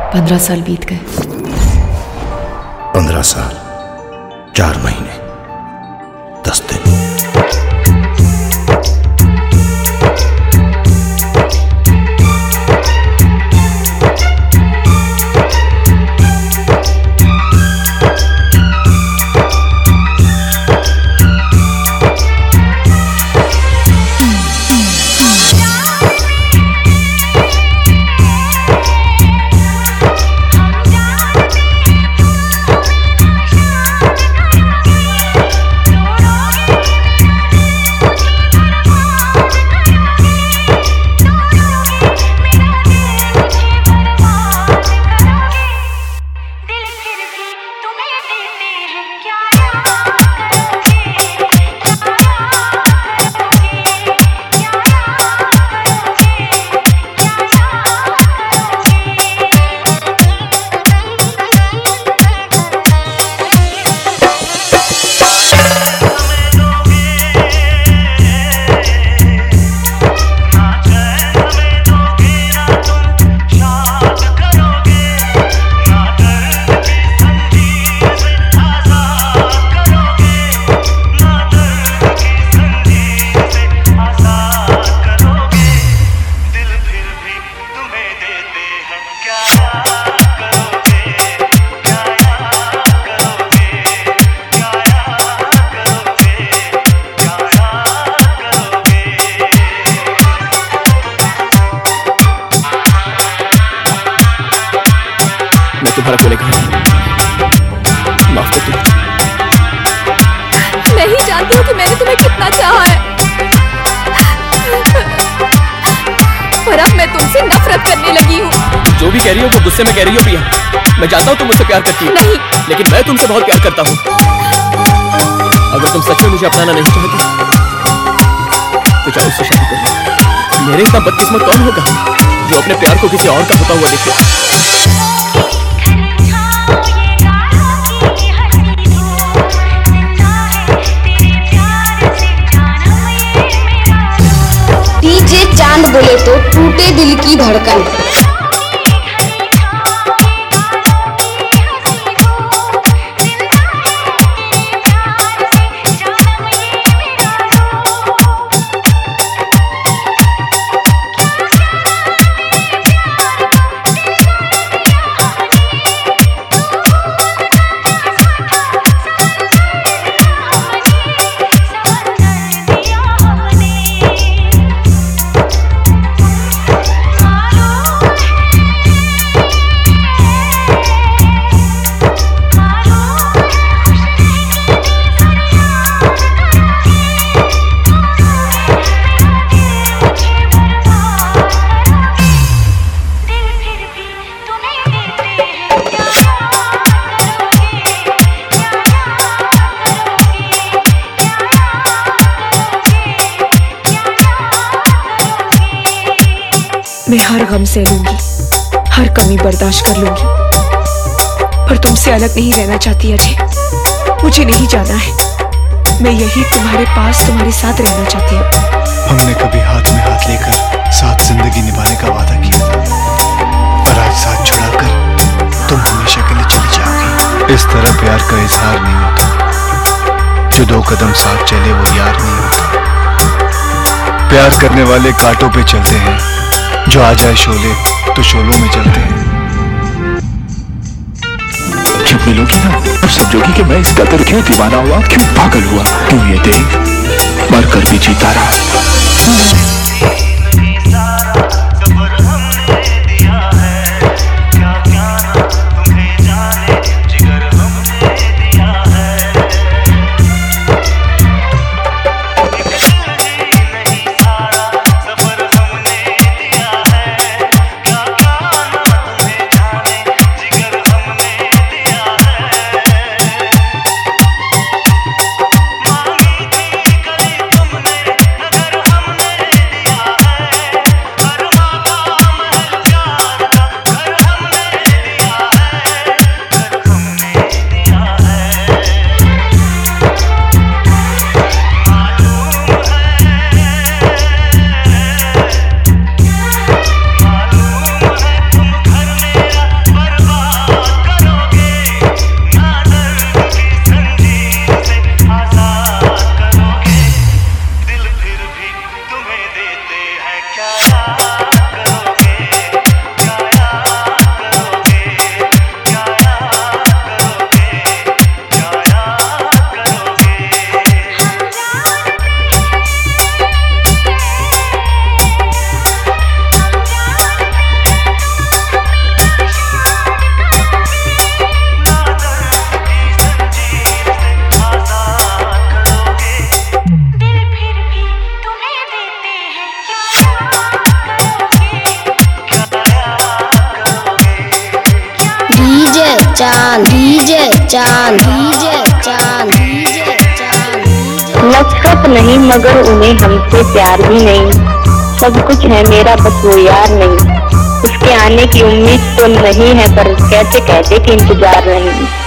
15 साल बीत गए। 15 साल 4 महीने 10 दिन। तुम्हारा क्यों नहीं? माफ कर दो। मैं ही जानती हूँ कि मैंने तुम्हें कितना चाहा है, और अब मैं तुमसे नफरत करने लगी हूँ। जो भी कह रही हो वो गुस्से में कह रही हो प्रिया। मैं जानता हूँ तुम मुझसे प्यार करती हो। नहीं, लेकिन मैं तुमसे बहुत प्यार करता हूँ। अगर तुम सच में मुझे अपनाना नहीं चाहती तो जाओ उससे शादी करो। मेरे इतना बदकिस्मत कौन होगा जो अपने प्यार को किसी और का होता हुआ देखे। डीजे चांद बोले तो टूटे दिल की धड़कन। मैं हर गम सह लूंगी, हर कमी बर्दाश्त कर लूंगी, पर तुमसे अलग नहीं रहना चाहती अजय। मुझे नहीं जाना है, मैं यही तुम्हारे पास तुम्हारे साथ रहना चाहती हूँ। हमने कभी हाथ में हाथ लेकर साथ जिंदगी निभाने का वादा किया था, पर आज साथ छुड़ाकर तुम हमेशा के लिए चली जाओगी। इस तरह प्यार का इजहार नहीं होता, जो 2 कदम साथ चले वो यार नहीं होता। प्यार करने वाले कांटों पे चलते हैं, जो आ जाए शोले तो शोलों में चलते हैं। जब मिलोगी ना तब समझोगी कि मैं इस कदर क्यों दीवाना हुआ, क्यों पागल हुआ। तू ये देख, मरकर भी जीता रहा। चांद डीजे चांद डीजे चांद डीजे चांद। नफरत नहीं मगर उन्हें हमसे प्यार भी नहीं, सब कुछ है मेरा बस वो यार नहीं। उसके आने की उम्मीद तो नहीं है पर कैसे कहते कि इंतजार नहीं।